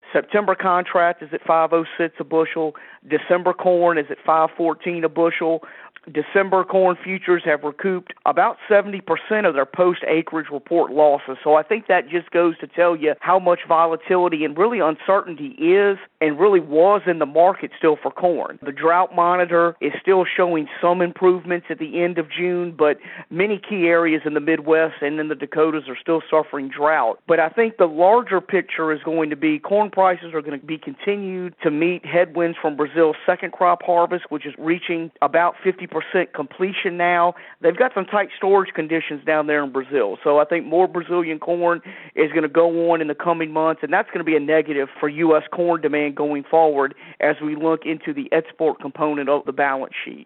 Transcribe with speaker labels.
Speaker 1: September contract is at 506 a bushel. December corn is at 514 a bushel. December corn futures have recouped about 70% of their post-acreage report losses. So I think that just goes to tell you how much volatility and really uncertainty is and really was in the market still for corn. The drought monitor is still showing some improvements at the end of June, but many key areas in the Midwest and in the Dakotas are still suffering drought. But I think the larger picture is going to be corn prices are going to be continued to meet headwinds from Brazil's second crop harvest, which is reaching about 50% completion now. They've got some tight storage conditions down there in Brazil. So I think more Brazilian corn is going to go on in the coming months, and that's going to be a negative for U.S. corn demand going forward as we look into the export component of the balance sheet.